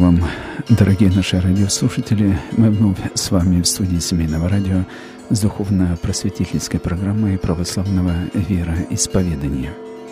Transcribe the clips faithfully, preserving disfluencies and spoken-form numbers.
вам, дорогие наши радиослушатели. Мы вновь с вами в студии Семейного радио с духовно-просветительской программой православного вероисповедания.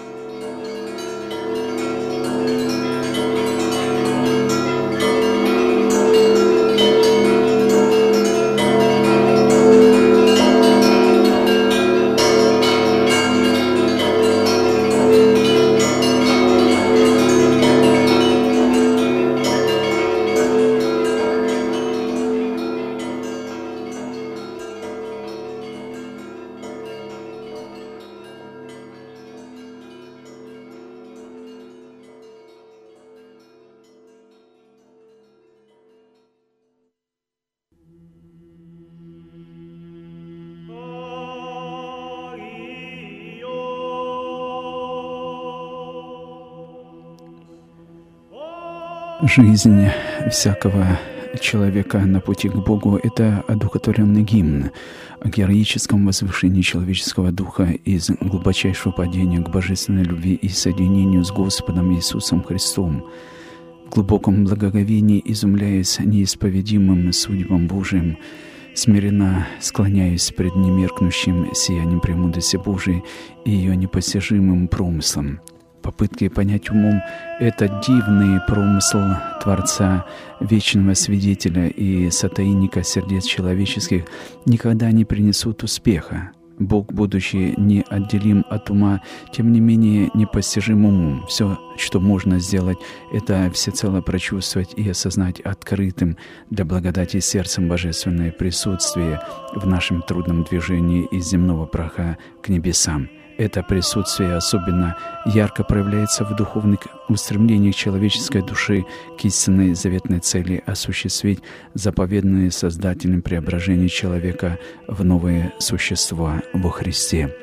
Жизнь всякого человека на пути к Богу — это одухотворенный гимн о героическом возвышении человеческого духа из глубочайшего падения к божественной любви и соединению с Господом Иисусом Христом, в глубоком благоговении изумляясь неисповедимым судьбам Божиим, смиренно склоняясь пред немеркнущим сиянием премудрости Божией и ее непостижимым промыслом. Попытки понять умом этот дивный промысл Творца, вечного свидетеля и сотаинника сердец человеческих, никогда не принесут успеха. Бог, будучи неотделим от ума, тем не менее непостижим умом. Все, что можно сделать, это всецело прочувствовать и осознать открытым для благодати сердцем божественное присутствие в нашем трудном движении из земного праха к небесам. Это присутствие особенно ярко проявляется в духовных устремлениях человеческой души к истинной заветной цели осуществить заповеданные Создателем преображение человека в новое существо во Христе.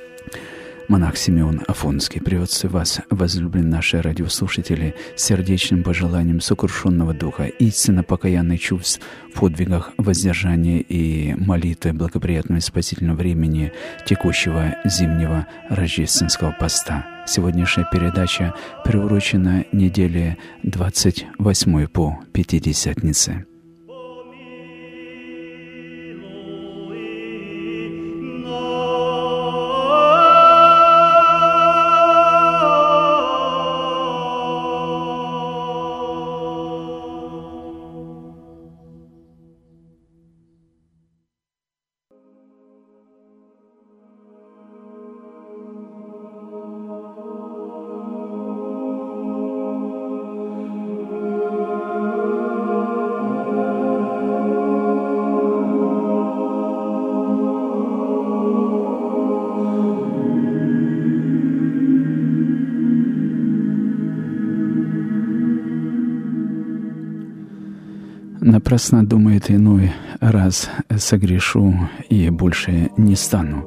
Монах Симеон Афонский приветствую вас, возлюбленные наши радиослушатели, сердечным пожеланием сокрушенного духа, истинно покаянных чувств в подвигах воздержания и молитвы благоприятного и спасительного времени текущего зимнего рождественского поста. Сегодняшняя передача приурочена неделе двадцать восьмой по Пятидесятнице. Напрасно думает иной раз согрешу и больше не стану.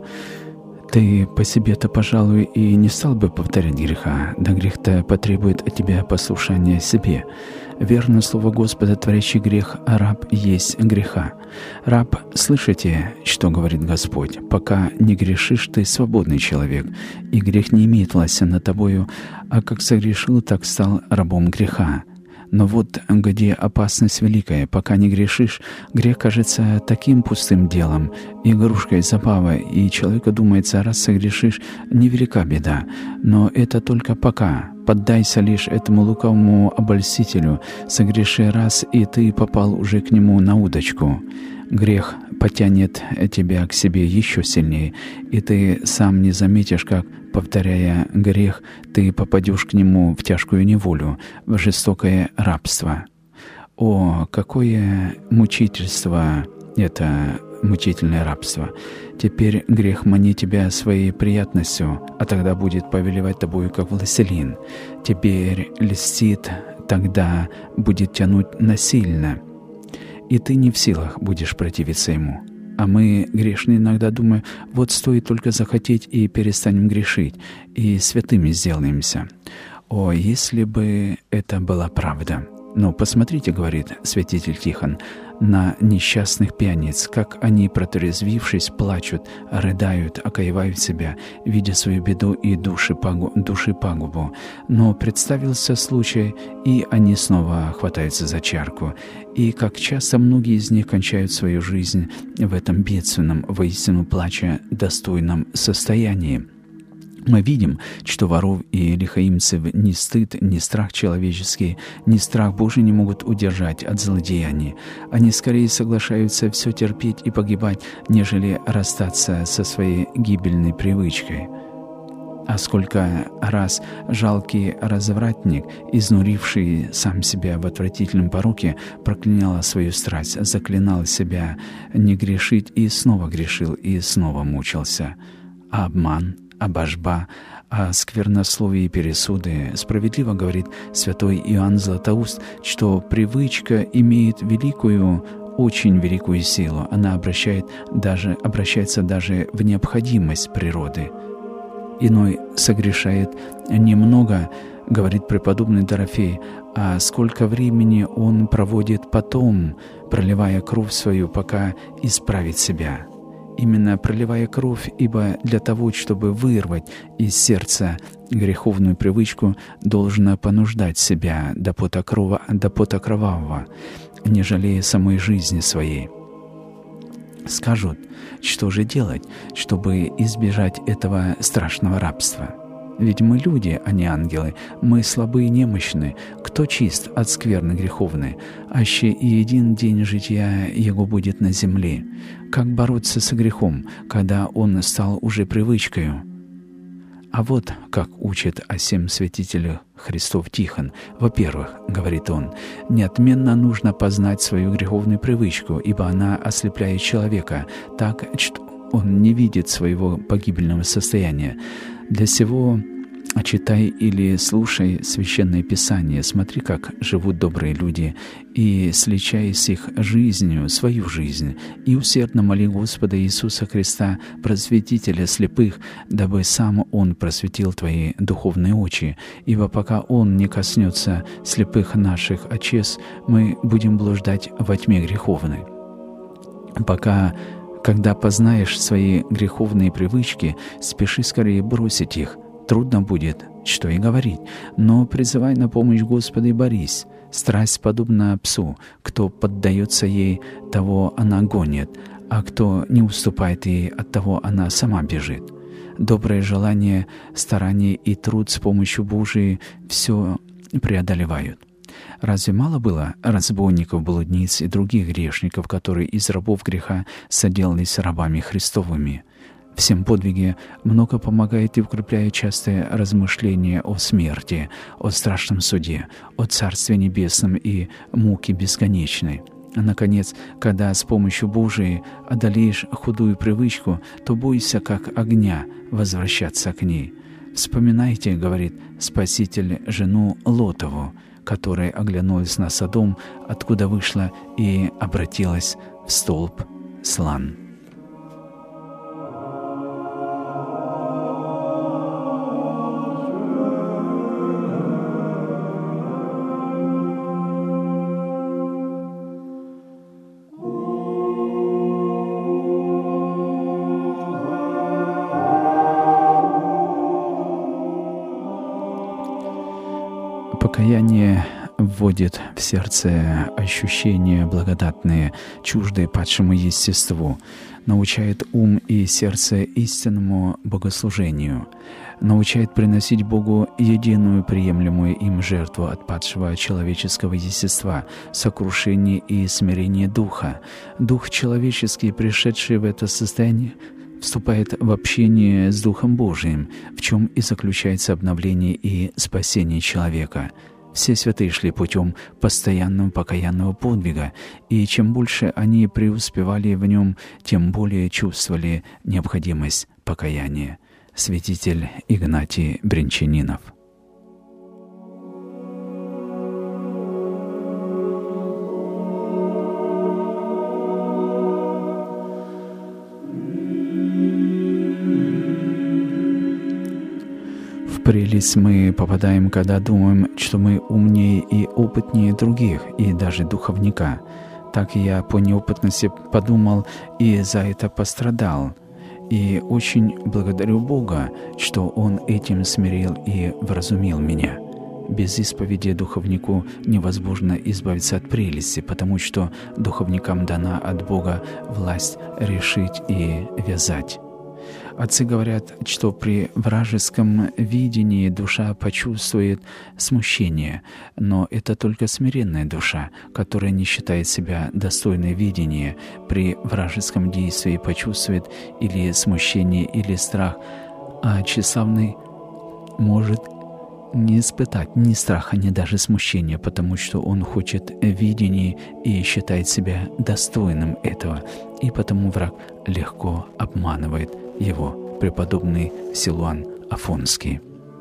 Ты по себе-то, пожалуй, и не стал бы повторять греха, да грех-то потребует от тебя послушания себе. Верно слово Господа, творящий грех, а раб есть греха. Раб, слышите, что говорит Господь? Пока не грешишь, ты свободный человек, и грех не имеет власти над тобою, а как согрешил, так стал рабом греха. Но вот где опасность великая, пока не грешишь, грех кажется таким пустым делом, игрушкой, забавой, и человеку думается, раз согрешишь, невелика беда. Но это только пока. Поддайся лишь этому лукавому обольстителю, согреши раз, и ты попал уже к нему на удочку. Грех потянет тебя к себе еще сильнее, и ты сам не заметишь, как, повторяя грех, ты попадешь к нему в тяжкую неволю, в жестокое рабство. О, какое мучительство это мучительное рабство! Теперь грех манит тебя своей приятностью, а тогда будет повелевать тобою, как властелин. Теперь льстит, тогда будет тянуть насильно, и ты не в силах будешь противиться ему. А мы, грешные, иногда думаем, вот стоит только захотеть, и перестанем грешить, и святыми сделаемся. О, если бы это была правда! Но посмотрите, говорит святитель Тихон, на несчастных пьяниц, как они, протрезвившись, плачут, рыдают, окаивают себя, видя свою беду и души, пагу, души пагубу. Но представился случай, и они снова хватаются за чарку. И как часто многие из них кончают свою жизнь в этом бедственном, воистину плача, достойном состоянии. Мы видим, что воров и лихаимцев ни стыд, ни страх человеческий, ни страх Божий не могут удержать от злодеяний. Они скорее соглашаются все терпеть и погибать, нежели расстаться со своей гибельной привычкой. А сколько раз жалкий развратник, изнуривший сам себя в отвратительном пороке, проклинал свою страсть, заклинал себя не грешить и снова грешил, и снова мучился. А обман, обожба, о сквернословии и пересуды справедливо говорит святой Иоанн Златоуст, что привычка имеет великую, очень великую силу. Она обращает даже, обращается даже в необходимость природы. Иной согрешает немного, говорит преподобный Дорофей, а сколько времени он проводит потом, проливая кровь свою, пока исправит себя. Именно проливая кровь, ибо для того, чтобы вырвать из сердца греховную привычку, должно понуждать себя до пота, крова, до пота кровавого, не жалея самой жизни своей. Скажут, что же делать, чтобы избежать этого страшного рабства? Ведь мы люди, а не ангелы, мы слабы и немощны. Кто чист от скверны греховной? Аще и один день жития его будет на земле. Как бороться с грехом, когда он стал уже привычкою? А вот как учит о сем святителях Христов Тихон. Во-первых, говорит он, неотменно нужно познать свою греховную привычку, ибо она ослепляет человека так, что он не видит своего погибельного состояния. Для сего читай или слушай Священное Писание, смотри, как живут добрые люди, и сличай с их жизнью свою жизнь, и усердно моли Господа Иисуса Христа, просветителя слепых, дабы сам Он просветил твои духовные очи, ибо пока Он не коснется слепых наших очес, мы будем блуждать во тьме греховной. Пока Когда познаешь свои греховные привычки, спеши скорее бросить их. Трудно будет, что и говорить, но призывай на помощь Господа и борись. Страсть подобна псу, кто поддается ей, того она гонит, а кто не уступает ей, от того она сама бежит. Доброе желание, старание и труд с помощью Божией все преодолевают. Разве мало было разбойников, блудниц и других грешников, которые из рабов греха соделались рабами Христовыми? В сем подвиге много помогает и укрепляет частое размышление о смерти, о страшном суде, о Царстве Небесном и муке бесконечной. А наконец, когда с помощью Божией одолеешь худую привычку, то бойся, как огня, возвращаться к ней. «Вспоминайте, — говорит Спаситель, — жену Лотову, которая оглянулась на Содом, откуда вышла и обратилась в столб слан». Покаяние вводит в сердце ощущения благодатные, чуждые падшему естеству, научает ум и сердце истинному богослужению, научает приносить Богу единую приемлемую им жертву от падшего человеческого естества, сокрушение и смирение духа. Дух человеческий, пришедший в это состояние, вступает в общение с Духом Божиим, в чем и заключается обновление и спасение человека. Все святые шли путем постоянного покаянного подвига, и чем больше они преуспевали в нем, тем более чувствовали необходимость покаяния. Святитель Игнатий Брянчанинов. В прелесть мы попадаем, когда думаем, что мы умнее и опытнее других, и даже духовника. так я по неопытности подумал и за это пострадал. И очень благодарю Бога, что Он этим смирил и вразумил меня. Без исповеди духовнику невозможно избавиться от прелести, потому что духовникам дана от Бога власть решить и вязать. Отцы говорят, что при вражеском видении душа почувствует смущение, но это только смиренная душа, которая не считает себя достойной видения, при вражеском действии почувствует или смущение, или страх, а тщеславный может не испытать ни страха, ни даже смущения, потому что он хочет видений и считает себя достойным этого, и потому враг легко обманывает его. Преподобный Силуан Афонский.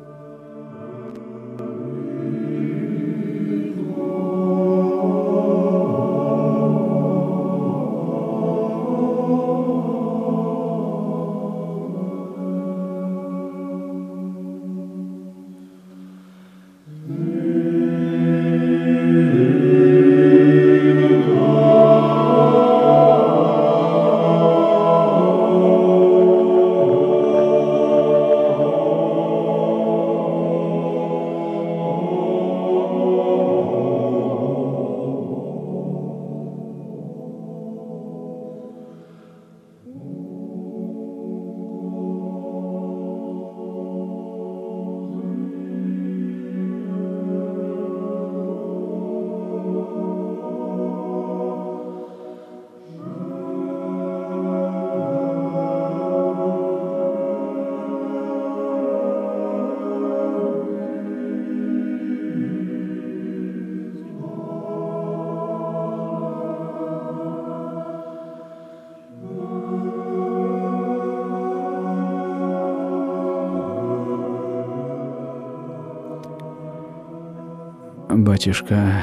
Батюшка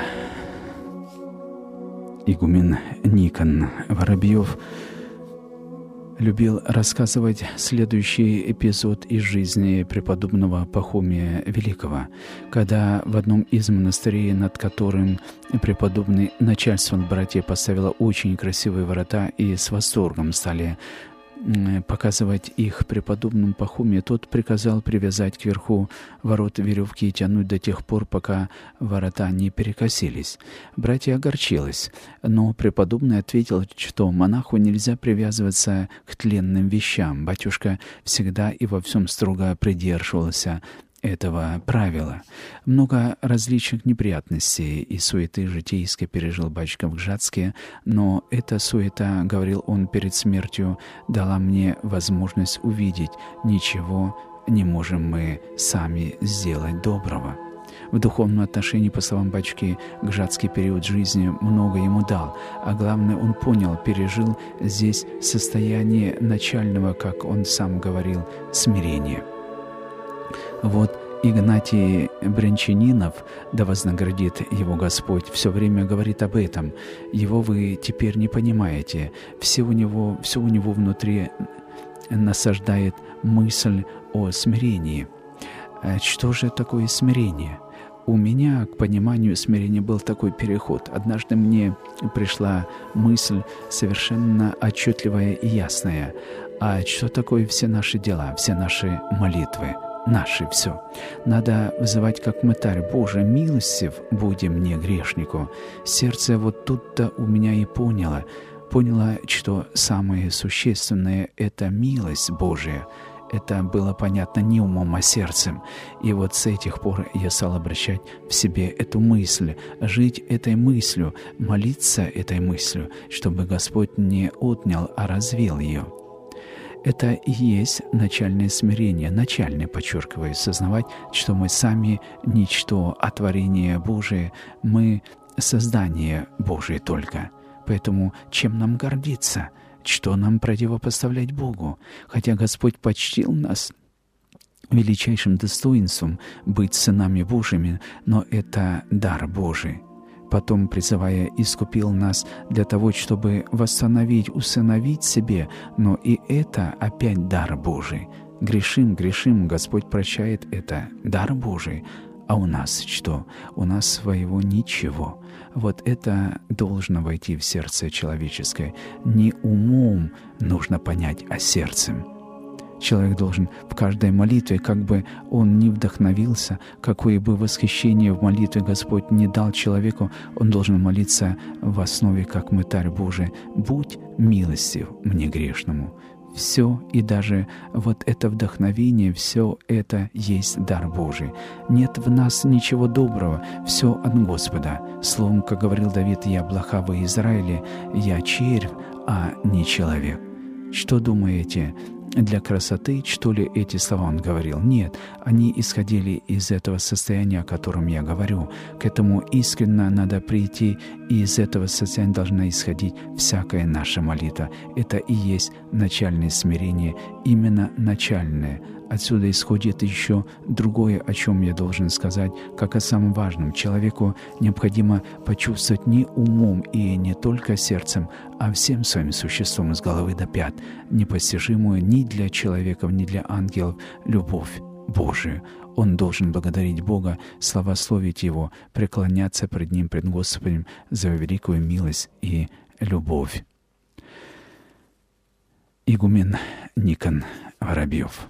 игумен Никон Воробьев любил рассказывать следующий эпизод из жизни преподобного Пахомия Великого, когда в одном из монастырей, над которым преподобный начальствовал, братья поставило очень красивые ворота и с восторгом стали показывать их преподобному Пахомию, тот приказал привязать кверху ворот веревки и тянуть до тех пор, пока ворота не перекосились. Братья огорчились, но преподобный ответил, что монаху нельзя привязываться к тленным вещам. Батюшка всегда и во всем строго придерживался этого правила. Много различных неприятностей и суеты житейской пережил батюшка в Гжатске, но эта суета, говорил он перед смертью, дала мне возможность увидеть, ничего не можем мы сами сделать доброго. В духовном отношении, по словам батюшки, гжатский период жизни много ему дал, а главное, он понял, пережил здесь состояние начального, как он сам говорил, смирения. Вот Игнатий Брянчанинов, да вознаградит его Господь, все время говорит об этом. Его вы теперь не понимаете. Все у него, все у него внутри насаждает мысль о смирении. Что же такое смирение? У меня к пониманию смирения был такой переход. Однажды мне пришла мысль совершенно отчетливая и ясная. А что такое все наши дела, все наши молитвы? Наши все. Надо взывать как мытарь: «Боже, милостив буди мне, грешнику». Сердце вот тут-то у меня и поняло, поняло, что самое существенное — это милость Божия. Это было понятно не умом, а сердцем. И вот с этих пор я стал обращать в себе эту мысль, жить этой мыслью, молиться этой мыслью, чтобы Господь не отнял, а развил ее. Это и есть начальное смирение, начальное, подчеркиваю, сознавать, что мы сами ничто, а творение Божие, мы создание Божие только. Поэтому чем нам гордиться? Что нам противопоставлять Богу? Хотя Господь почтил нас величайшим достоинством быть сынами Божьими, но это дар Божий. Потом, призывая, искупил нас для того, чтобы восстановить, усыновить себе, но и это опять дар Божий. Грешим, грешим, Господь прощает, это дар Божий. А у нас что? У нас своего ничего. Вот это должно войти в сердце человеческое. Не умом нужно понять, а сердцем. Человек должен в каждой молитве, как бы он ни вдохновился, какое бы восхищение в молитве Господь не дал человеку, он должен молиться в основе, как мытарь Божий: «Будь милостив мне грешному». Все и даже вот это вдохновение, все это есть дар Божий. Нет в нас ничего доброго, все от Господа. Словом, как говорил Давид: «Я блоха во Израиле, я червь, а не человек». Что думаете? Для красоты, что ли, эти слова он говорил? Нет, они исходили из этого состояния, о котором я говорю. К этому искренне надо прийти, и из этого состояния должна исходить всякая наша молитва. Это и есть начальное смирение, именно начальное. Отсюда исходит еще другое, о чем я должен сказать, как о самом важном. Человеку необходимо почувствовать не умом и не только сердцем, а всем своим существом с головы до пят, непостижимую ни для человеков, ни для ангелов любовь Божию. Он должен благодарить Бога, славословить Его, преклоняться пред Ним, пред Господом за великую милость и любовь. Игумен Никон Воробьев.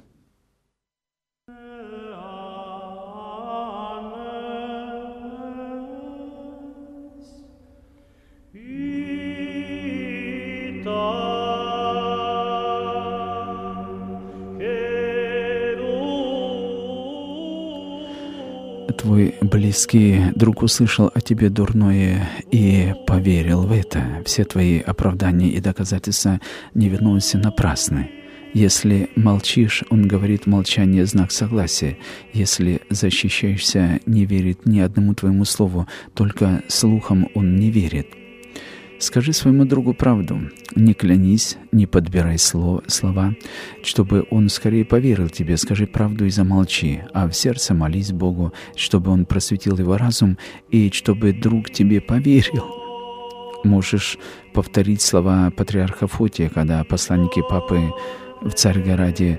Твой близкий друг услышал о тебе дурное и поверил в это. Все твои оправдания и доказательства невиновности напрасны. Если молчишь, он говорит: молчание — знак согласия. Если защищаешься, не верит ни одному твоему слову, только слухам он не верит. Скажи своему другу правду, не клянись, не подбирай слова, слова, чтобы он скорее поверил тебе. Скажи правду и замолчи, а в сердце молись Богу, чтобы он просветил его разум и чтобы друг тебе поверил. Можешь повторить слова патриарха Фотия, когда посланники папы в Царьграде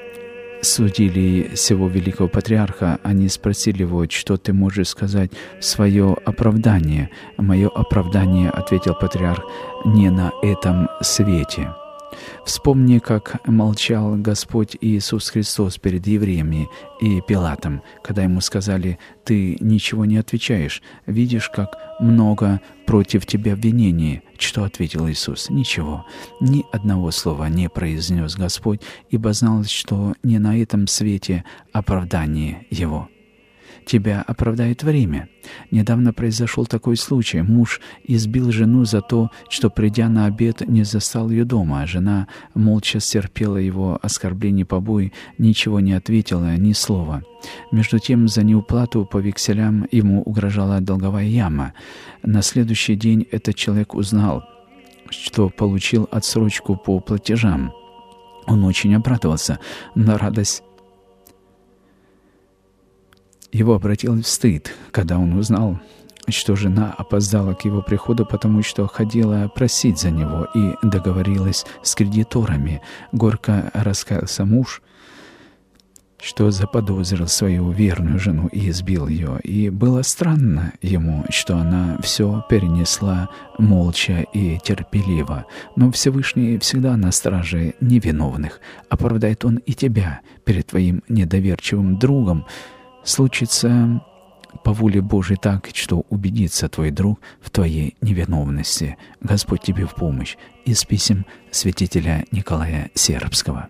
судили сего великого патриарха. Они спросили его: что ты можешь сказать в свое оправдание? Мое оправдание, ответил патриарх, не на этом свете. Вспомни, как молчал Господь Иисус Христос перед евреями и Пилатом, когда ему сказали: «Ты ничего не отвечаешь, видишь, как много против тебя обвинений». Что ответил Иисус? Ничего. Ни одного слова не произнес Господь, ибо знал, что не на этом свете оправдание Его. Тебя оправдает время. Недавно произошел такой случай. Муж избил жену за то, что, придя на обед, не застал ее дома. Жена молча стерпела его оскорбление, побои, ничего не ответила, ни слова. Между тем, за неуплату по векселям ему угрожала долговая яма. На следующий день этот человек узнал, что получил отсрочку по платежам. Он очень обрадовался, но радость его обратил в стыд, когда он узнал, что жена опоздала к его приходу, потому что ходила просить за него и договорилась с кредиторами. Горько раскаялся муж, что заподозрил свою верную жену и избил ее. И было странно ему, что она все перенесла молча и терпеливо. Но Всевышний всегда на страже невиновных. Оправдает он и тебя перед твоим недоверчивым другом. Случится по воле Божией так, что убедится твой друг в твоей невиновности. Господь тебе в помощь. Из писем святителя Николая Сербского.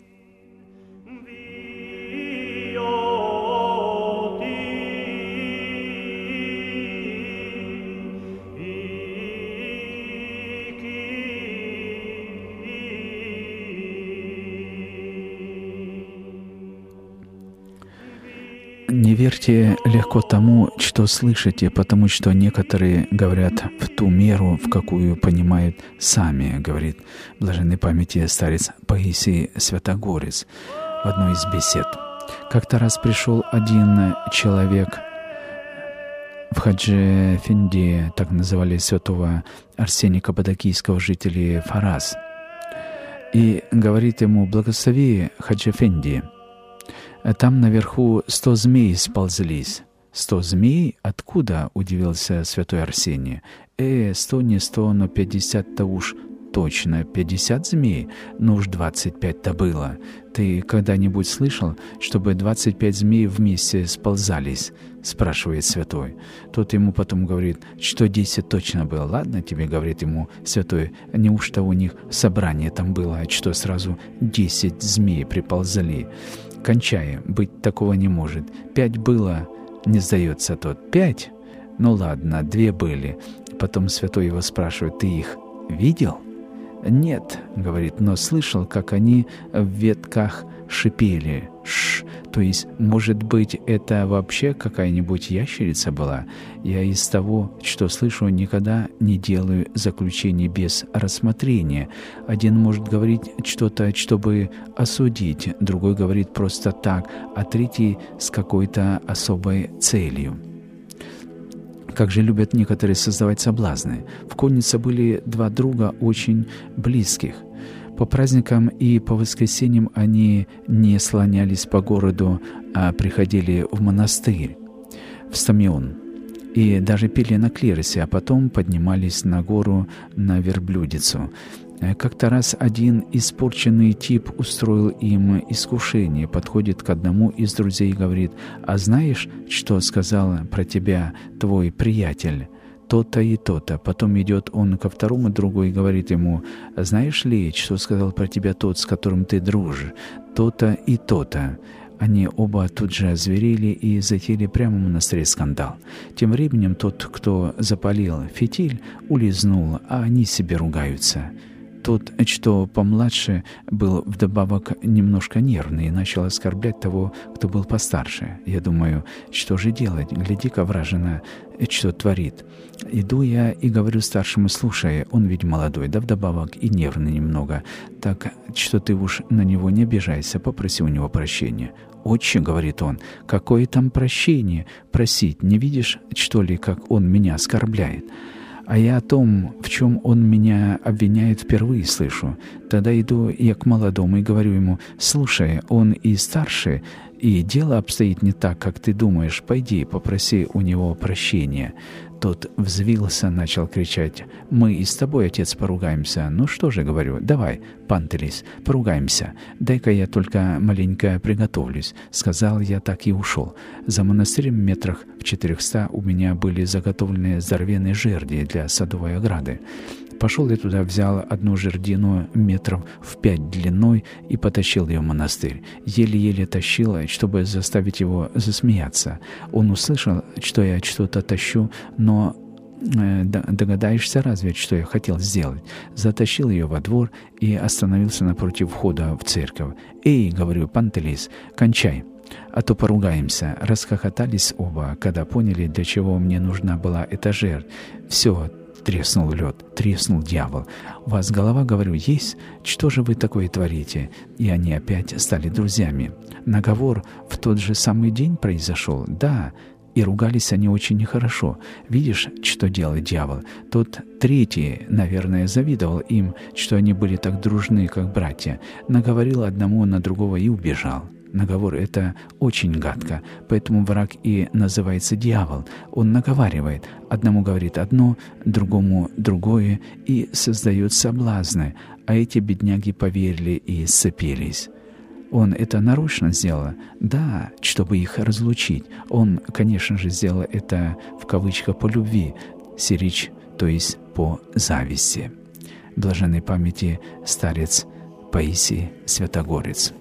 Не верьте легко тому, что слышите, потому что некоторые говорят в ту меру, в какую понимают сами, говорит блаженной памяти старец Паисий Святогорец в одной из бесед. Как-то раз пришел один человек в Хадже Эфенди, так называли святого Арсения Каппадокийского, жителей Фарас, и говорит ему: «Благослови, Хадже Эфенди, там наверху сто змей сползлись». «Сто змей? Откуда?» — удивился святой Арсений. «Э, сто не сто, но пятьдесят-то уж точно. Пятьдесят змей? Ну уж двадцать пять-то было. Ты когда-нибудь слышал, чтобы двадцать пять змей вместе сползались?» — спрашивает святой. Тот ему потом говорит, что десять точно было. «Ладно тебе, — говорит ему святой, — неужто у них собрание там было, что сразу десять змей приползали? Кончай, быть такого не может. Пять было, не сдается тот. Пять? Ну ладно, две были». Потом святой его спрашивает, «Ты их видел?» «Нет, — говорит, — но слышал, как они в ветках шипели. Ш, то есть, может быть, это вообще какая-нибудь ящерица была? Я из того, что слышу, никогда не делаю заключений без рассмотрения. Один может говорить что-то, чтобы осудить, другой говорит просто так, а третий с какой-то особой целью. Как же любят некоторые создавать соблазны. В коннице были два друга очень близких. По праздникам и по воскресеньям они не слонялись по городу, а приходили в монастырь, в Стамион, и даже пели на клиросе, а потом поднимались на гору на верблюдицу. Как-то раз один испорченный тип устроил им искушение, подходит к одному из друзей и говорит: «А знаешь, что сказал про тебя твой приятель? То-то и то-то». Потом идет он ко второму другу и говорит ему: «Знаешь ли, что сказал про тебя тот, с которым ты дружишь? То-то и то-то». Они оба тут же озверели и затеяли прямо в монастыре скандал. Тем временем тот, кто запалил фитиль, улизнул, а они себе ругаются. Тот, что помладше, был вдобавок немножко нервный и начал оскорблять того, кто был постарше. Я думаю, что же делать? Гляди-ка, вражина, что творит. Иду я и говорю старшему: «Слушай, он ведь молодой, да вдобавок и нервный немного, так что ты уж на него не обижайся, попроси у него прощения». «Отче, — говорит он, — какое там прощение просить? Не видишь, что ли, как он меня оскорбляет?» А я о том, в чем он меня обвиняет, впервые слышу. Тогда иду я к молодому и говорю ему: «Слушай, он и старше, и дело обстоит не так, как ты думаешь. Пойди, попроси у него прощения». Тот взвился, начал кричать: «Мы и с тобой, отец, поругаемся». «Ну что же, — говорю, — давай, Пантелис, поругаемся. Дай-ка я только маленько приготовлюсь». Сказал я так и ушел. За монастырем метрах в четырехста у меня были заготовлены здоровенные жерди для садовой ограды. Пошел я туда, взял одну жердину метров в пять длиной и потащил ее в монастырь. Еле-еле тащил, чтобы заставить его засмеяться. Он услышал, что я что-то тащу, но э, догадаешься разве, что я хотел сделать? Затащил ее во двор и остановился напротив входа в церковь. «Эй, — говорю, — Пантелис, кончай, а то поругаемся». Расхохотались оба, когда поняли, для чего мне нужна была эта жердь. Все, треснул лед, треснул дьявол. «У вас голова, — говорю, — есть? Что же вы такое творите?» И они опять стали друзьями. Наговор в тот же самый день произошел? Да. И ругались они очень нехорошо. Видишь, что делает дьявол? Тот третий, наверное, завидовал им, что они были так дружны, как братья. Наговорил одному на другого и убежал. Наговор — это очень гадко, поэтому враг и называется дьявол. Он наговаривает. Одному говорит одно, другому другое и создает соблазны, а эти бедняги поверили и сцепились. Он это нарочно сделал? Да, чтобы их разлучить. Он, конечно же, сделал это в кавычках по любви, сирич, то есть по зависти. Блаженной памяти старец Паисий Святогорец.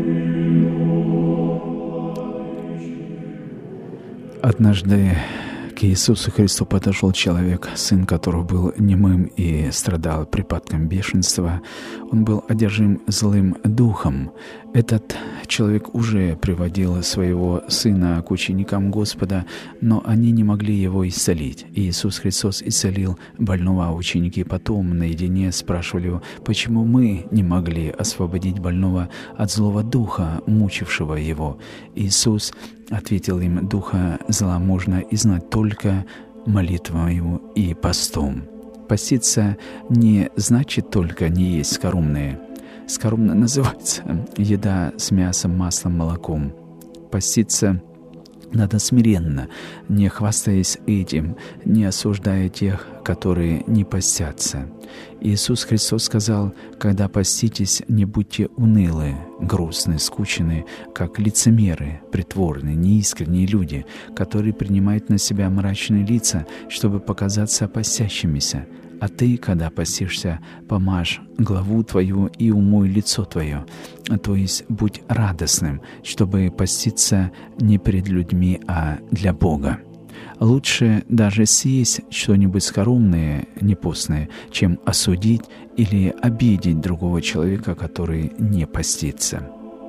Однажды К Иисусу Христу подошел человек, сын которого был немым и страдал припадком бешенства. Он был одержим злым духом. Этот человек уже приводил своего сына к ученикам Господа, но они не могли его исцелить. И Иисус Христос исцелил больного, а ученики потом наедине спрашивали его, почему мы не могли освободить больного от злого духа, мучившего его. Иисус ответил им: духа зла можно изгнать только молитвою и постом. Поститься не значит только не есть скоромное. Скоромно называется еда с мясом, маслом, молоком. Поститься надо смиренно, не хвастаясь этим, не осуждая тех, которые не постятся. Иисус Христос сказал: «Когда поститесь, не будьте унылы, грустны, скучны, как лицемеры, притворные, неискренние люди, которые принимают на себя мрачные лица, чтобы показаться постящимися. А ты, когда постишься, помажь главу твою и умой лицо твое, то есть будь радостным, чтобы поститься не перед людьми, а для Бога». Лучше даже съесть что-нибудь скоромное, непостное, чем осудить или обидеть другого человека, который не постится.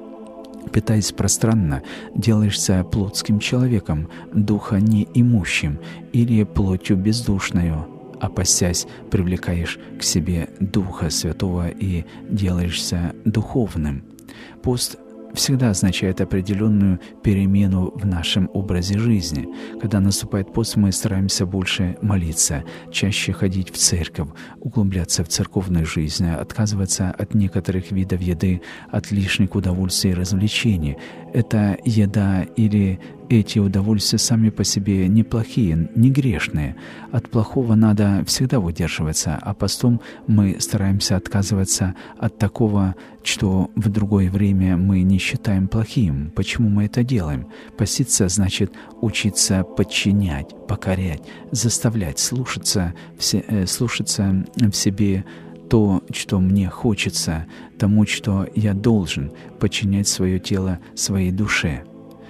Питаясь пространно, делаешься плотским человеком, духа неимущим, или плотью бездушною, а постясь, привлекаешь к себе Духа Святого и делаешься духовным. Пост всегда означает определенную перемену в нашем образе жизни. Когда наступает пост, мы стараемся больше молиться, чаще ходить в церковь, углубляться в церковную жизнь, отказываться от некоторых видов еды, от лишних удовольствий и развлечений. Эта еда или эти удовольствия сами по себе неплохие, не грешные. От плохого надо всегда удерживаться, а постом мы стараемся отказываться от такого, что в другое время мы не считаем плохим. Почему мы это делаем? Поститься значит учиться подчинять, покорять, заставлять, слушаться, все, э, слушаться в себе то, что мне хочется, тому, что я должен, подчинять свое тело своей душе.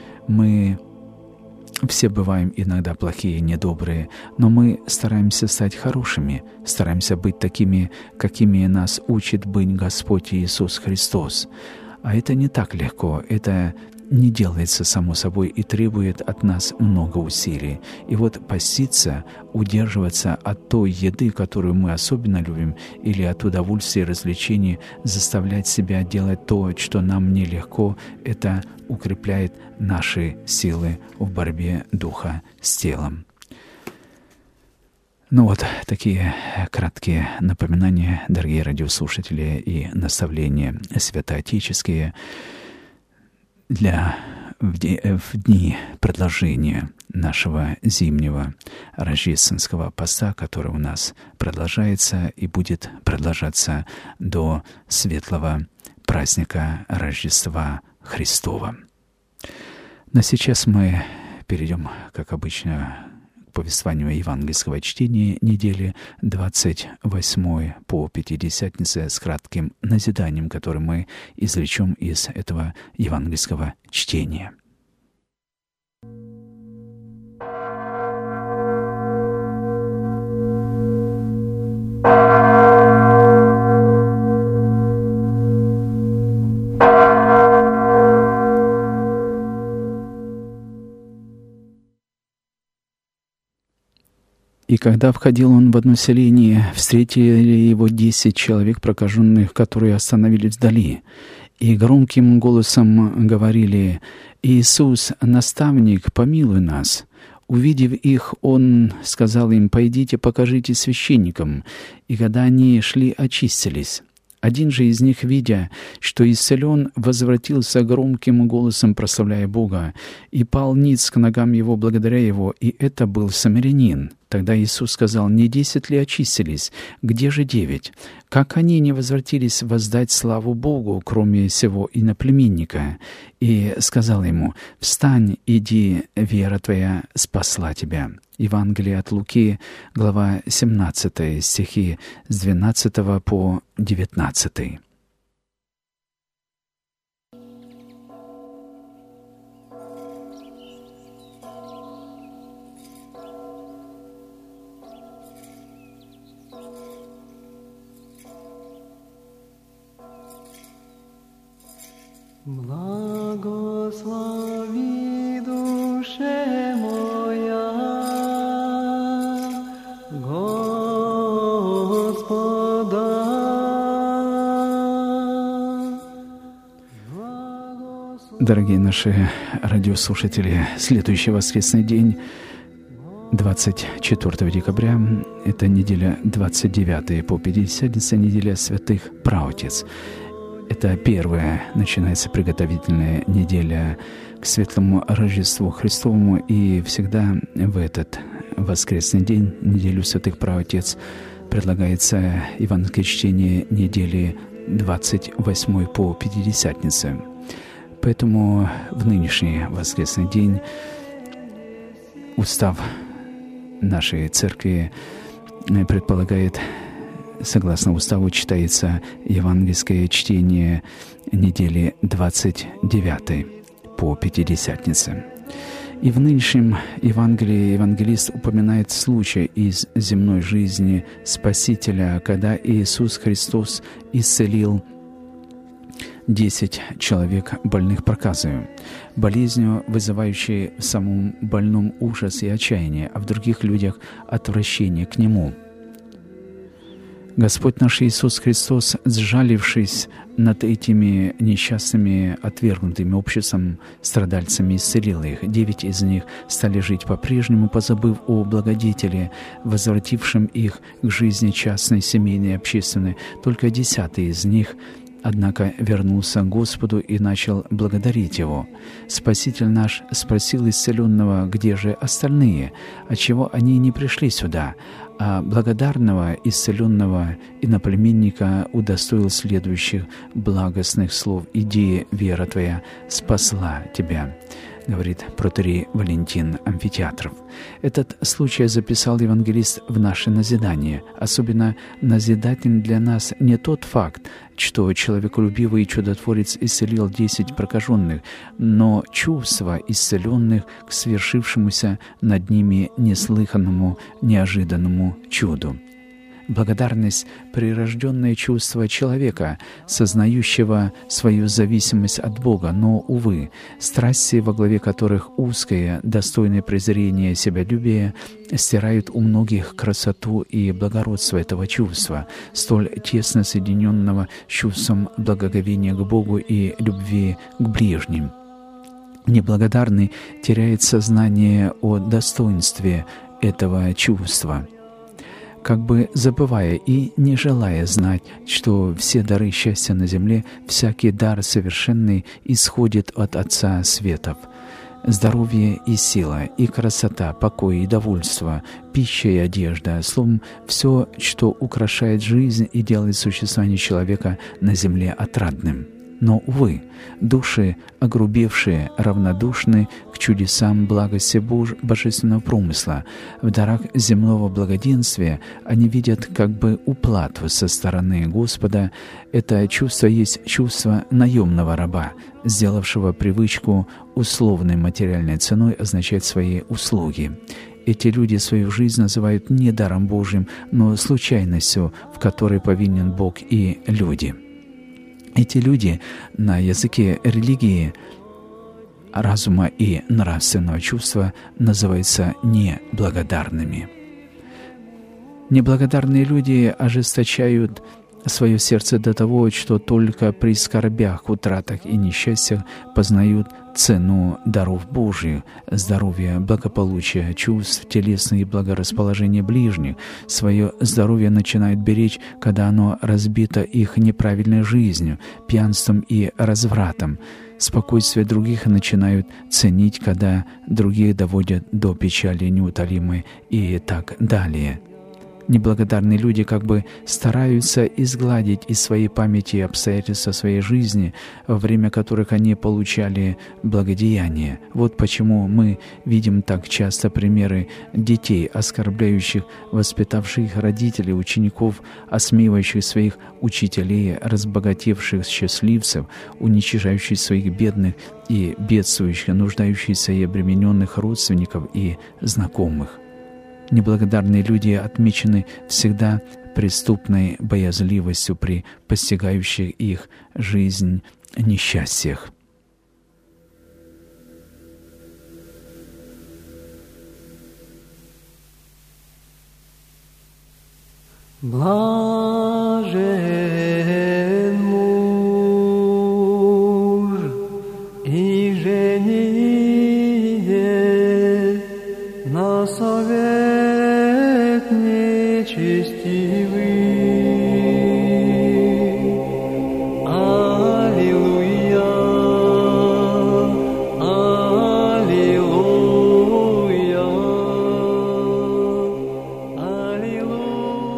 Мы все бываем иногда плохие, недобрые, но мы стараемся стать хорошими, стараемся быть такими, какими нас учит быть Господь Иисус Христос. А это не так легко, это не делается само собой и требует от нас много усилий. И вот поститься, удерживаться от той еды, которую мы особенно любим, или от удовольствия и развлечений, заставлять себя делать то, что нам нелегко, это укрепляет наши силы в борьбе духа с телом. Ну вот такие краткие напоминания, дорогие радиослушатели, и наставления святоотеческие для в дни, в дни продолжения нашего зимнего рождественского поста, который у нас продолжается и будет продолжаться до светлого праздника Рождества Христова. Но сейчас мы перейдем, как обычно, к повествованию евангельского чтения недели двадцать восьмой по Пятидесятнице с кратким назиданием, которое мы извлечем из этого евангельского чтения. И когда входил он в одно селение, встретили его десять человек прокаженных, которые остановились вдали, и громким голосом говорили: «Иисус, наставник, помилуй нас». Увидев их, он сказал им: «Пойдите, покажите священникам». И когда они шли, очистились. Один же из них, видя, что исцелен, возвратился громким голосом, прославляя Бога, и пал ниц к ногам его, благодаря его, и это был самарянин. Тогда Иисус сказал: «Не десять ли очистились? Где же девять? Как они не возвратились воздать славу Богу, кроме сего иноплеменника?» И сказал ему: «Встань, иди, вера твоя спасла тебя». Евангелие от Луки, глава семнадцатая, стихи с двенадцатого по девятнадцатый. Благослови душе моя Господа. Дорогие наши радиослушатели, следующий воскресный день, двадцать четвёртого декабря, это неделя двадцать девятая по Пятидесятница, неделя святых праотец. Это первая, начинается приготовительная неделя к Светлому Рождеству Христовому, и всегда в этот воскресный день, неделю святых праотец, предлагается евангельское чтение недели двадцать восьмой по Пятидесятнице. Поэтому в нынешний воскресный день устав нашей церкви предполагает, согласно уставу, читается евангельское чтение недели двадцать девятой по Пятидесятнице. И в нынешнем Евангелии евангелист упоминает случай из земной жизни Спасителя, когда Иисус Христос исцелил десять человек, больных проказою, болезнью, вызывающей в самом больном ужас и отчаяние, а в других людях отвращение к Нему. Господь наш Иисус Христос, сжалившись над этими несчастными, отвергнутыми обществом страдальцами, исцелил их. Девять из них стали жить по-прежнему, позабыв о благодетеле, возвратившем их к жизни частной, семейной, общественной. Только десятый из них, однако, вернулся к Господу и начал благодарить Его. Спаситель наш спросил исцеленного, где же остальные, отчего они не пришли сюда, а благодарного исцеленного иноплеменника удостоил следующих благостных слов: «Иди, вера твоя спасла тебя», говорит протоиерей Валентин Амфитеатров. Этот случай записал евангелист в наше назидание. Особенно назидателен для нас не тот факт, что человеколюбивый чудотворец исцелил десять прокаженных, но чувство исцеленных к свершившемуся над ними неслыханному, неожиданному чуду. Благодарность — прирожденное чувство человека, сознающего свою зависимость от Бога, но, увы, страсти, во главе которых узкое, достойное презрения себялюбие, стирают у многих красоту и благородство этого чувства, столь тесно соединенного с чувством благоговения к Богу и любви к ближним. Неблагодарный теряет сознание о достоинстве этого чувства, как бы забывая и не желая знать, что все дары счастья на земле, всякий дар совершенный исходит от Отца Светов. Здоровье и сила, и красота, покой и довольство, пища и одежда, словом, все, что украшает жизнь и делает существование человека на земле отрадным. Но, увы, души, огрубевшие, равнодушны к чудесам благости Бож... божественного промысла. В дарах земного благоденствия они видят как бы уплату со стороны Господа. Это чувство есть чувство наемного раба, сделавшего привычку условной материальной ценой означать свои услуги. Эти люди свою жизнь называют не даром Божьим, но случайностью, в которой повинен Бог и люди. Эти люди на языке религии, разума и нравственного чувства называются неблагодарными. Неблагодарные люди ожесточают свое сердце до того, что только при скорбях, утратах и несчастьях познают цену даров Божьих, здоровья, благополучия, чувств, телесные и благорасположения ближних. Свое здоровье начинают беречь, когда оно разбито их неправильной жизнью, пьянством и развратом. Спокойствие других начинают ценить, когда другие доводят до печали неутолимой, и так далее. Неблагодарные люди как бы стараются изгладить из своей памяти обстоятельства своей жизни, во время которых они получали благодеяние. Вот почему мы видим так часто примеры детей, оскорбляющих воспитавших их родителей, учеников, осмеивающих своих учителей, разбогатевших счастливцев, уничижающих своих бедных и бедствующих, нуждающихся и обремененных родственников и знакомых. Неблагодарные люди отмечены всегда преступной боязливостью при постигающих их жизнь несчастьях. Блажен муж и женихе на совет нечестивый. Аллилуйя, аллилуйя, аллилуйя.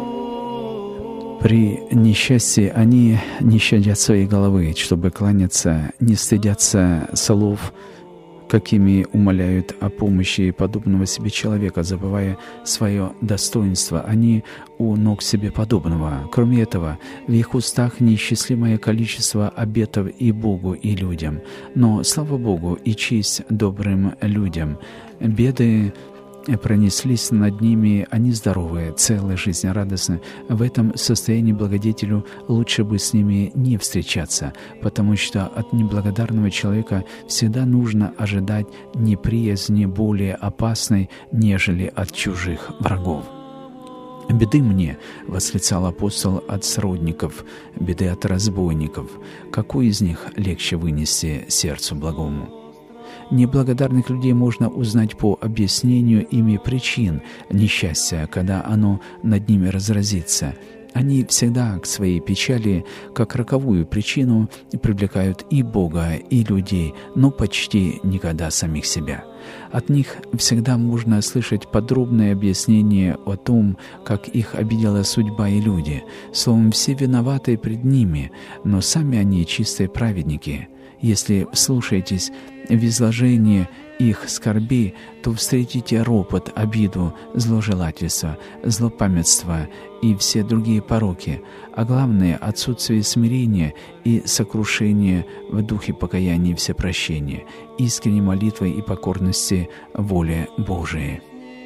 При несчастье они не щадят своей головы, чтобы кланяться, не стыдятся слов, какими умоляют о помощи подобного себе человека, забывая свое достоинство. Они у ног себе подобного. Кроме этого, в их устах неисчислимое количество обетов и Богу, и людям. Но, слава Богу, и честь добрым людям. Беды пронеслись над ними, они здоровые, целые, жизнерадостны. В этом состоянии благодетелю лучше бы с ними не встречаться, потому что от неблагодарного человека всегда нужно ожидать неприязни более опасной, нежели от чужих врагов. «Беды мне», — восклицал апостол, — «от сродников, беды от разбойников. Какой из них легче вынести сердцу благому?» Неблагодарных людей можно узнать по объяснению ими причин несчастья, когда оно над ними разразится. Они всегда к своей печали, как роковую причину, привлекают и Бога, и людей, но почти никогда самих себя. От них всегда можно слышать подробное объяснение о том, как их обидела судьба и люди. Словом, все виноваты пред ними, но сами они чистые праведники. Если вслушаетесь в изложение их скорби, то встретите ропот, обиду, зложелательство, злопамятство и все другие пороки, а главное — отсутствие смирения и сокрушения в духе покаяния и всепрощения, искренней молитвы и покорности воле Божией.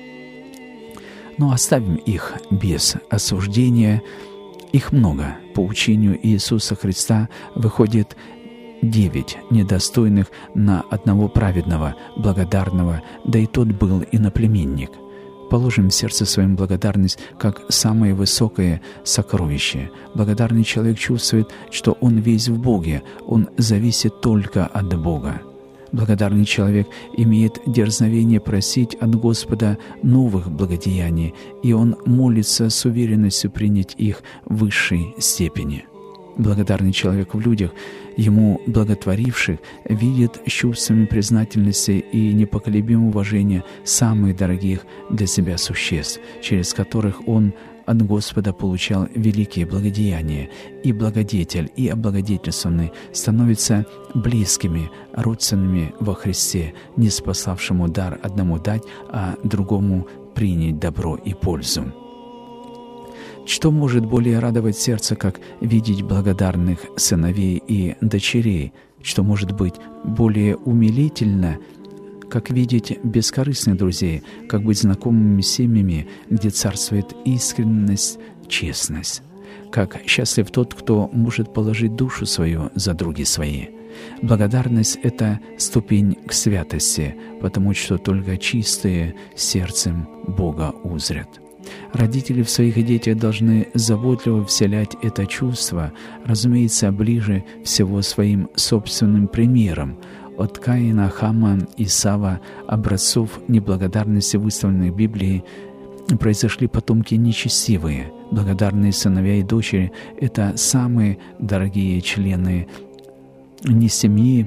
Но оставим их без осуждения. Их много. По учению Иисуса Христа выходит девять недостойных на одного праведного, благодарного, да и тот был иноплеменник. Положим в сердце своем благодарность как самое высокое сокровище. Благодарный человек чувствует, что он весь в Боге, он зависит только от Бога. Благодарный человек имеет дерзновение просить от Господа новых благодеяний, и он молится с уверенностью принять их в высшей степени. Благодарный человек в людях, ему благотворивших, видит с чувствами признательности и непоколебимого уважения самых дорогих для себя существ, через которых он от Господа получал великие благодеяния, и благодетель, и облагодетельствованный становятся близкими, родственными во Христе, не спасавшему дар одному дать, а другому принять добро и пользу. Что может более радовать сердце, как видеть благодарных сыновей и дочерей? Что может быть более умилительно, как видеть бескорыстных друзей, как быть знакомыми семьями, где царствует искренность, честность? Как счастлив тот, кто может положить душу свою за други свои. Благодарность — это ступень к святости, потому что только чистые сердцем Бога узрят. Родители в своих детях должны заботливо вселять это чувство, разумеется, ближе всего своим собственным примером. От Каина, Хама, Исава, образцов неблагодарности, выставленных в Библии, произошли потомки нечестивые. Благодарные сыновья и дочери — это самые дорогие члены не семьи,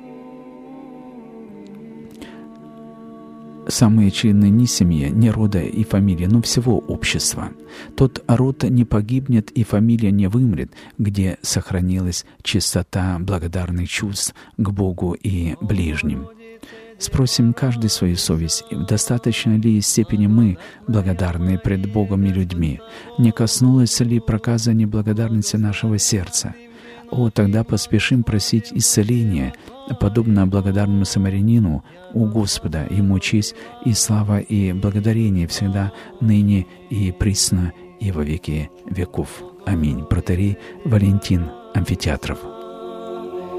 самые члены не семьи, не рода и фамилии, но всего общества. Тот род не погибнет и фамилия не вымрет, где сохранилась чистота благодарных чувств к Богу и ближним. Спросим каждый свою совесть, в достаточной ли степени мы благодарны пред Богом и людьми, не коснулась ли проказа неблагодарности нашего сердца. О, тогда поспешим просить исцеления, подобно благодарному самарянину, у Господа, Ему честь и слава и благодарение всегда, ныне и присно и во веки веков. Аминь. Протоиерей Валентин Амфитеатров.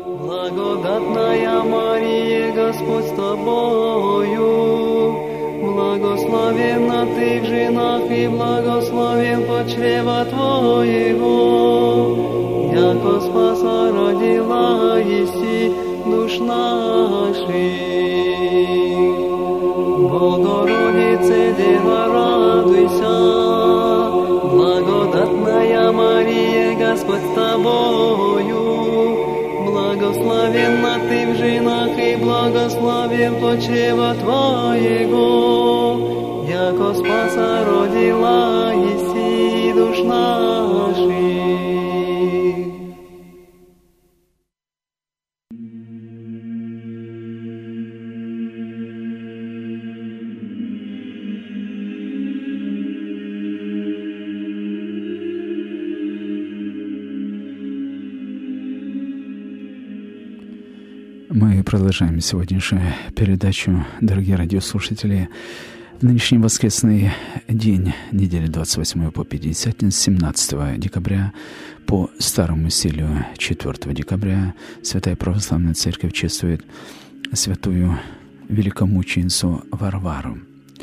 Благодатная Мария, Господь с тобою, Благословенна ты в женах, и благословен плод чрева Твоего. Яко спаса родила еси душ наших. Богородице, Дева, радуйся, благодатная Мария, Господь с Тобою. Благословенна ты в женах, и благословен плод чрева Твоего. Яко спаса родила еси душ наших. Мы продолжаем сегодняшнюю передачу, дорогие радиослушатели. В нынешний воскресный день, недели двадцать восьмой по Пятидесятницу, семнадцатого декабря по старому стилю четвёртого декабря, Святая Православная Церковь чествует святую великомученицу Варвару.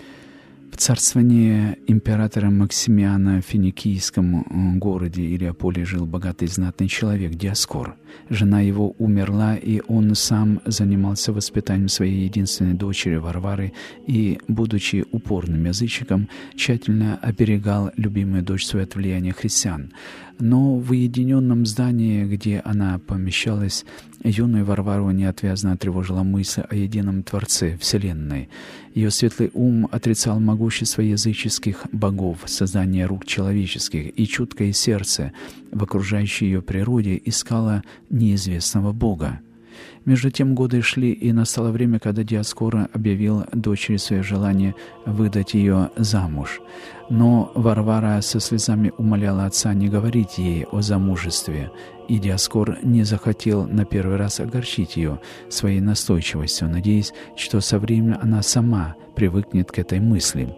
В царствовании императора Максимиана в финикийском городе Илиополе жил богатый знатный человек Диоскор. Жена его умерла, и он сам занимался воспитанием своей единственной дочери Варвары и, будучи упорным язычником, тщательно оберегал любимую дочь свою от влияния христиан. Но в уединенном здании, где она помещалась, юную Варвару неотвязно тревожила мысль о едином Творце Вселенной. Ее светлый ум отрицал могущество языческих богов, создание рук человеческих, и чуткое сердце в окружающей ее природе искало неизвестного Бога. Между тем годы шли, и настало время, когда Диоскор объявил дочери свое желание выдать ее замуж. Но Варвара со слезами умоляла отца не говорить ей о замужестве, и Диоскор не захотел на первый раз огорчить ее своей настойчивостью, надеясь, что со временем она сама привыкнет к этой мысли.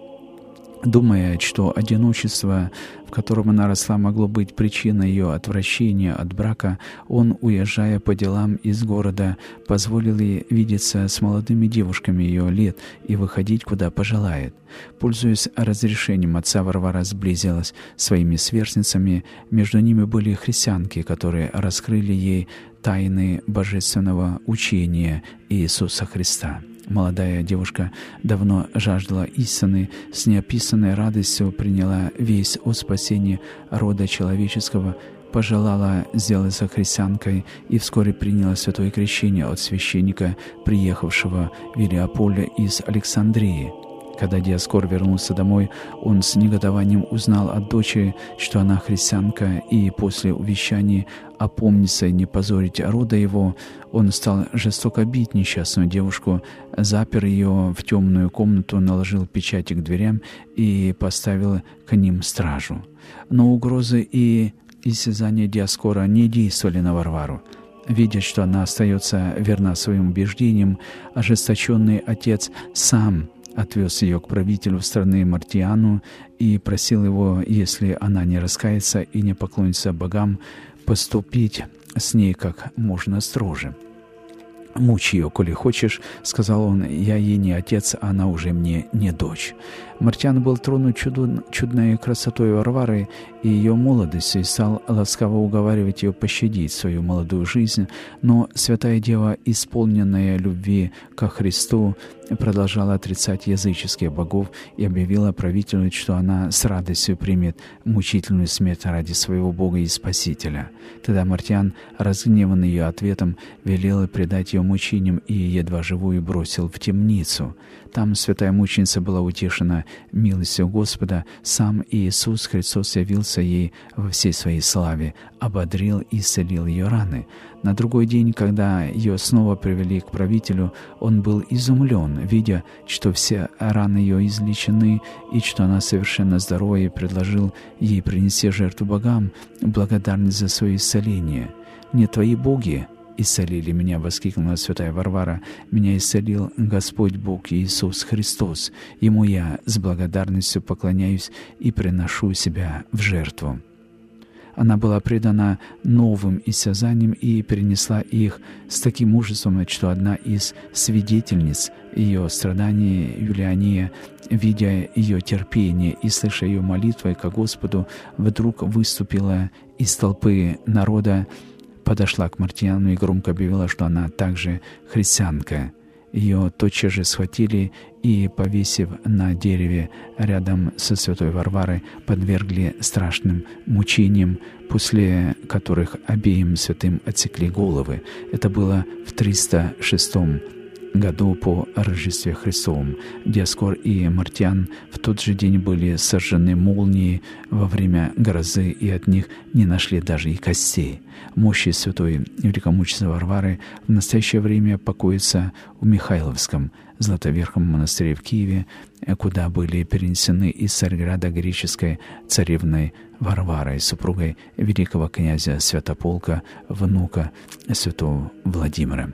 Думая, что одиночество, в котором она росла, могло быть причиной ее отвращения от брака, он, уезжая по делам из города, позволил ей видеться с молодыми девушками ее лет и выходить, куда пожелает. Пользуясь разрешением отца, Варвара сблизилась с своими сверстницами. Между ними были христианки, которые раскрыли ей тайны божественного учения Иисуса Христа. Молодая девушка давно жаждала истины, с неописанной радостью приняла весть о спасении рода человеческого, пожелала сделаться христианкой и вскоре приняла святое крещение от священника, приехавшего в Илиополе из Александрии. Когда Диоскор вернулся домой, он с негодованием узнал от дочери, что она христианка, и после увещаний опомниться и не позорить рода его, он стал жестоко бить несчастную девушку, запер ее в темную комнату, наложил печати к дверям и поставил к ним стражу. Но угрозы и истязания Диоскора не действовали на Варвару. Видя, что она остается верна своим убеждениям, ожесточенный отец сам отвез ее к правителю страны Мартиану и просил его, если она не раскается и не поклонится богам, поступить с ней как можно строже. «Мучи ее, коли хочешь», — сказал он, — «я ей не отец, а она уже мне не дочь». Мартиан был тронут чудо, чудной красотой Варвары и ее молодостью, и стал ласково уговаривать ее пощадить свою молодую жизнь, но Святая Дева, исполненная любви ко Христу, продолжала отрицать языческих богов и объявила правителю, что она с радостью примет мучительную смерть ради своего Бога и Спасителя. Тогда Мартиан, разгневанный ее ответом, велел предать ее мучениям и едва живую бросил в темницу. Там святая мученица была утешена милостью Господа. Сам Иисус Христос явился ей во всей своей славе, ободрил и исцелил ее раны. На другой день, когда ее снова привели к правителю, он был изумлен, видя, что все раны ее излечены и что она совершенно здорова, и предложил ей принести жертву богам, благодарность за свое исцеление. «Не твои боги исцелили меня», — воскликнула святая Варвара. «Меня исцелил Господь Бог Иисус Христос. Ему я с благодарностью поклоняюсь и приношу себя в жертву». она была предана новым истязаниям и перенесла их с таким ужасом, что одна из свидетельниц ее страданий, Юлиания, видя ее терпение и слыша ее молитвы ко Господу, вдруг выступила из толпы народа, подошла к Мартиану и громко объявила, что она также христианка. Ее тотчас же схватили и, повесив на дереве рядом со святой Варварой, подвергли страшным мучениям, после которых обеим святым отсекли головы. Это было в триста шестом году по Рождестве Христовом. Диоскор и Мартиан в тот же день были сожжены молнией во время грозы, и от них не нашли даже и костей. Мощи святой великомученицы Варвары в настоящее время покоятся в Михайловском Златоверхом монастыре в Киеве, куда были перенесены из Царьграда греческой царевной Варварой, супругой великого князя Святополка, внука святого Владимира.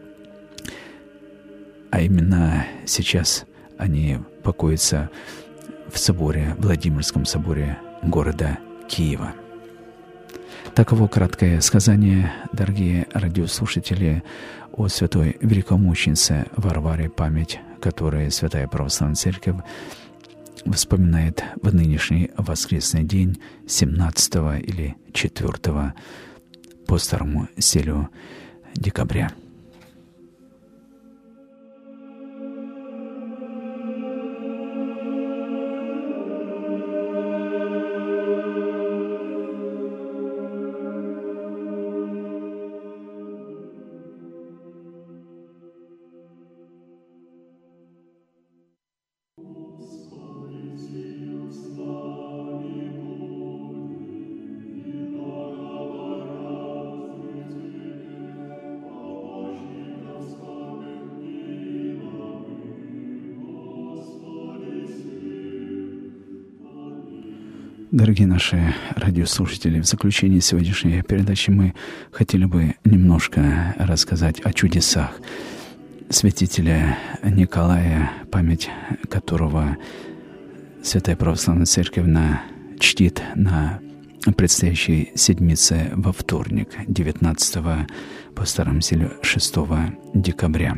А именно сейчас они покоятся в соборе, Владимирском соборе города Киева. Таково краткое сказание, дорогие радиослушатели, о святой великомученице Варваре, память которой Святая Православная Церковь вспоминает в нынешний воскресный день семнадцатого или четвёртого по старому стилю декабря. Дорогие наши радиослушатели, в заключении сегодняшней передачи мы хотели бы немножко рассказать о чудесах святителя Николая, память которого Святая Православная Церковь на, чтит на предстоящей седмице во вторник, девятнадцатого по старому стилю шестого декабря.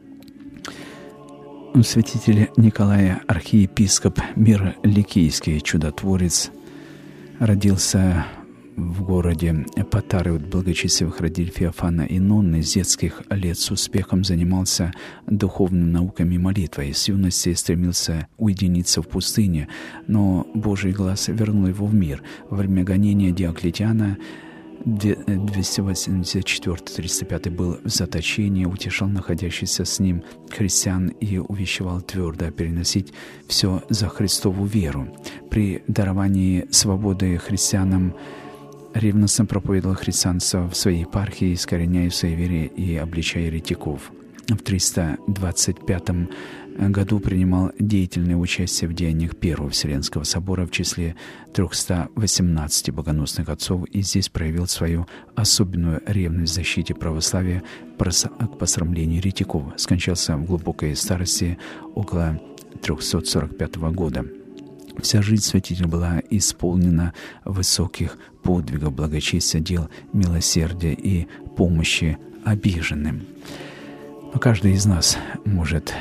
Святитель Николай, архиепископ, мир ликийский, чудотворец, родился в городе Патары от благочестивых родителей Феофана и Нонны. С детских лет с успехом занимался духовными науками и молитвой. С юности стремился уединиться в пустыне, но Божий глаз вернул его в мир. Во время гонения Диоклетиана двести восемьдесят четвёртый — триста пятый был в заточении, утешал находящихся с ним христиан и увещевал твердо переносить все за Христову веру. При даровании свободы христианам ревностно проповедовал христианство в своей епархии, искореняя в своей вере и обличая еретиков. В триста двадцать пятом году принимал деятельное участие в деяниях Первого Вселенского собора в числе трехсот восемнадцати богоносных отцов, и здесь проявил свою особенную ревность в защите православия к посрамлению еретиков. Скончался в глубокой старости около трехсот сорок пятого года. Вся жизнь святителя была исполнена высоких подвигов, благочестия, дел милосердия и помощи обиженным. Но каждый из нас может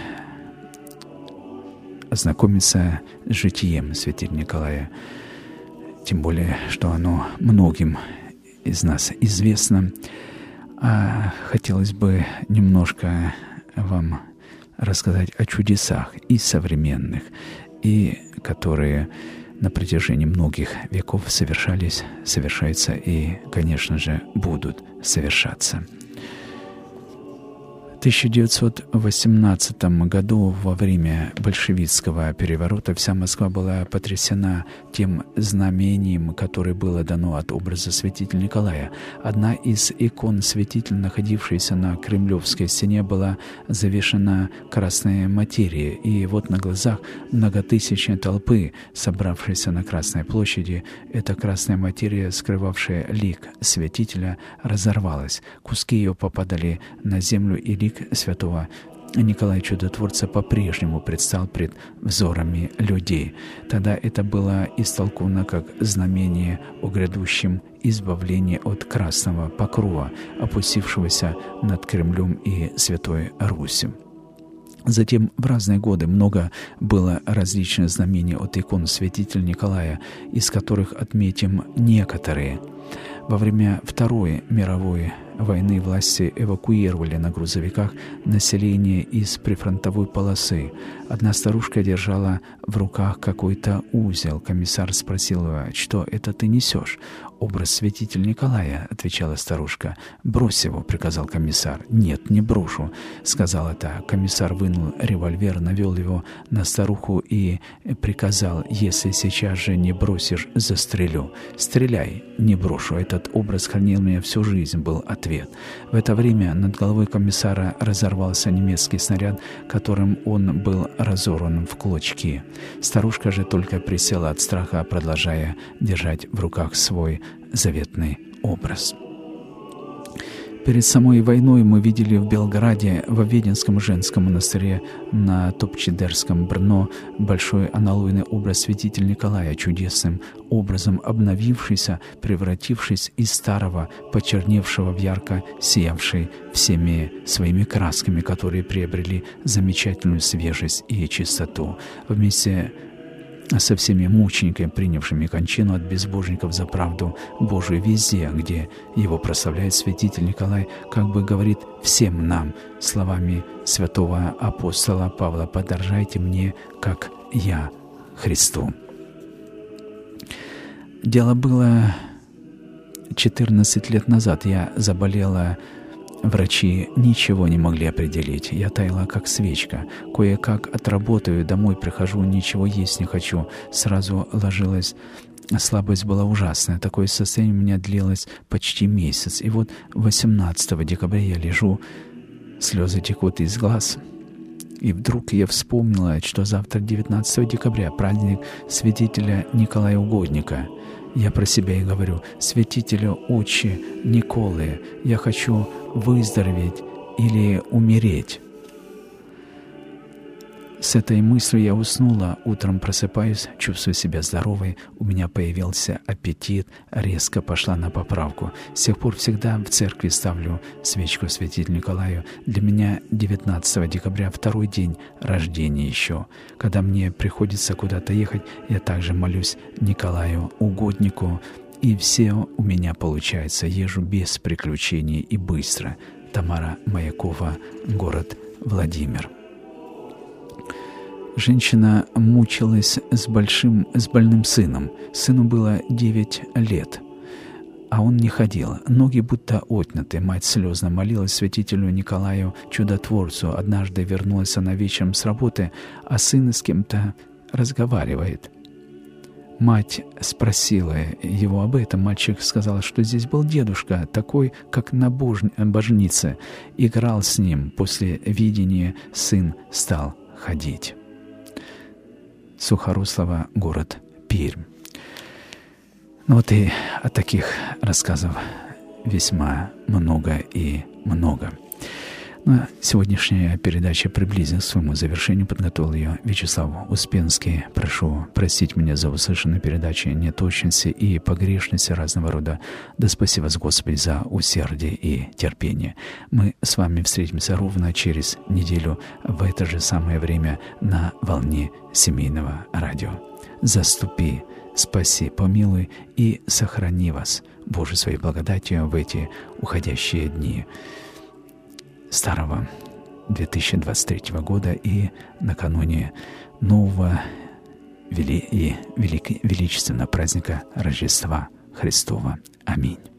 ознакомиться с житием святителя Николая, тем более, что оно многим из нас известно. А хотелось бы немножко вам рассказать о чудесах и современных, и которые на протяжении многих веков совершались, совершаются и, конечно же, будут совершаться. В тысяча девятьсот восемнадцатом году во время большевистского переворота вся Москва была потрясена тем знамением, которое было дано от образа святителя Николая. Одна из икон святителя, находившаяся на Кремлевской стене, была завешена красной материей, и вот на глазах многотысячной толпы, собравшейся на Красной площади, эта красная материя, скрывавшая лик святителя, разорвалась. Куски ее попадали на землю, и лик святого Николая Чудотворца по-прежнему предстал пред взорами людей. Тогда это было истолковано как знамение о грядущем избавление от красного покрова, опустившегося над Кремлем и Святой Русью. Затем в разные годы много было различных знамений от икон святителя Николая, из которых отметим некоторые. Во время Второй мировой войны власти эвакуировали на грузовиках население из прифронтовой полосы. Одна старушка держала в руках какой-то узел. Комиссар спросил ее: «Что это ты несешь?» «Образ святителя Николая», — отвечала старушка. «Брось его», — приказал комиссар. «Нет, не брошу», — сказала та. Комиссар вынул револьвер, навел его на старуху и приказал: «Если сейчас же не бросишь, застрелю». «Стреляй, не брошу. Этот образ хранил меня всю жизнь», — был ответ. В это время над головой комиссара разорвался немецкий снаряд, которым он был разорван в клочки. Старушка же только присела от страха, продолжая держать в руках свой заветный образ. Перед самой войной мы видели в Белграде, в Веденском женском монастыре на Топчедерском Брно большой аналойный образ святителя Николая, чудесным образом обновившийся, превратившись из старого, почерневшего в ярко сиявший всеми своими красками, которые приобрели замечательную свежесть и чистоту. Вместе со всеми мучениками, принявшими кончину от безбожников за правду Божию везде, где его прославляет святитель Николай, как бы говорит всем нам словами святого апостола Павла: «Подражайте мне, как я Христу». Дело было четырнадцать лет назад. Я заболела. Врачи ничего не могли определить. Я таяла, как свечка. Кое-как отработаю, домой прихожу, ничего есть не хочу. Сразу ложилась. Слабость была ужасная. Такое состояние у меня длилось почти месяц. И вот восемнадцатого декабря я лежу, слезы текут из глаз. И вдруг я вспомнила, что завтра, девятнадцатого декабря, праздник святителя Николая Угодника. Я про себя и говорю: «Святителю Отче Николы, я хочу выздороветь или умереть». С этой мыслью я уснула. Утром просыпаюсь, чувствую себя здоровой, у меня появился аппетит, резко пошла на поправку. С тех пор всегда в церкви ставлю свечку святителю Николаю. Для меня девятнадцатого декабря второй день рождения еще. Когда мне приходится куда-то ехать, я также молюсь Николаю Угоднику, и все у меня получается. Езжу без приключений и быстро. Тамара Маякова, город Владимир. Женщина мучилась с большим, с больным сыном. Сыну было девять лет, а он не ходил. Ноги будто отняты. Мать слезно молилась святителю Николаю Чудотворцу. Однажды вернулась она вечером с работы, а сын с кем-то разговаривает. Мать спросила его об этом. Мальчик сказал, что здесь был дедушка, такой, как на бож... божнице. Играл с ним. После видения сын стал ходить. Сухорослово, город Пермь. Ну вот и от таких рассказов весьма много и много. Ну, а сегодняшняя передача приблизилась к своему завершению. Подготовил ее Вячеслав Успенский. Прошу простить меня за услышанные передачи, неточности и погрешности разного рода. Да спаси вас, Господи, за усердие и терпение. Мы с вами встретимся ровно через неделю в это же самое время на волне семейного радио. Заступи, спаси, помилуй и сохрани вас, Боже, своей благодатью в эти уходящие дни старого две тысячи двадцать третьего года и накануне нового вели... и велик... величественного праздника Рождества Христова. Аминь.